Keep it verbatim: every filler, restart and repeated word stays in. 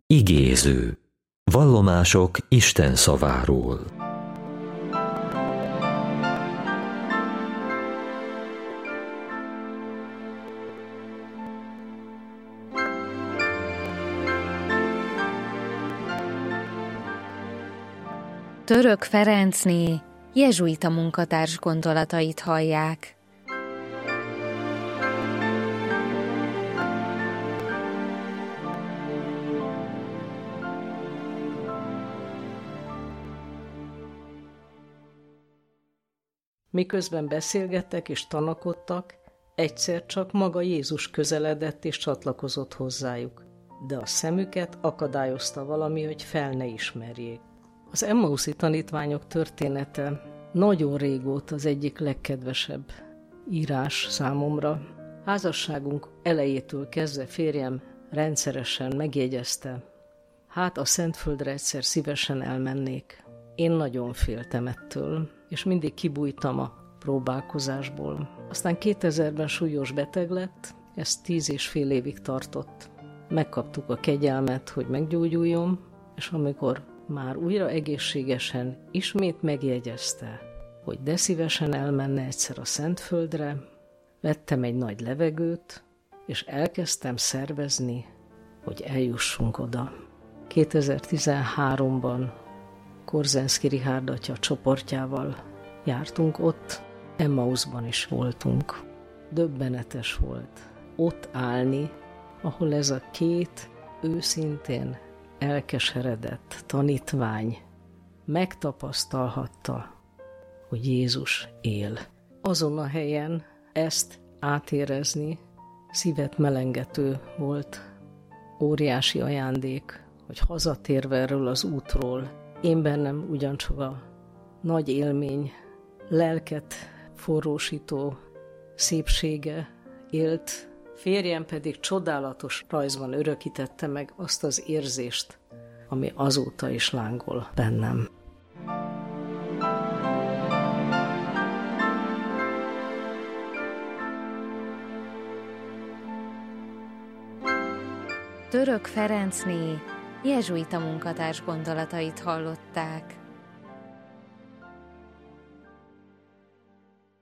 Igéző. Vallomások Isten szaváról. Török Ferencné jezsuita munkatárs gondolatait hallják. Miközben beszélgettek és tanakodtak, egyszer csak maga Jézus közeledett és csatlakozott hozzájuk, de a szemüket akadályozta valami, hogy fel ne ismerjék. Az emmauszi tanítványok története nagyon régóta az egyik legkedvesebb írás számomra. Házasságunk elejétől kezdve férjem rendszeresen megjegyezte, hát a Szentföldre egyszer szívesen elmennék. Én nagyon féltem ettől, és mindig kibújtam a próbálkozásból. Aztán kétezerben súlyos beteg lett, ez tíz és fél évig tartott. Megkaptuk a kegyelmet, hogy meggyógyuljon, és amikor már újra egészségesen ismét megjegyezte, hogy de szívesen elmenne egyszer a Szentföldre, vettem egy nagy levegőt, és elkezdtem szervezni, hogy eljussunk oda. kétezer-tizenháromban Korzenszky Richárd atya csoportjával jártunk ott, Emmausban is voltunk. Döbbenetes volt ott állni, ahol ez a két őszintén elkeseredett tanítvány megtapasztalhatta, hogy Jézus él. Azon a helyen ezt átérezni szívet melengető volt, óriási ajándék, hogy hazatérve erről az útról, én bennem ugyancsak a nagy élmény, lelket forrósító szépsége élt, férjem pedig csodálatos rajzban örökítette meg azt az érzést, ami azóta is lángol bennem. Török Ferencné jezsuita munkatárs gondolatait hallották.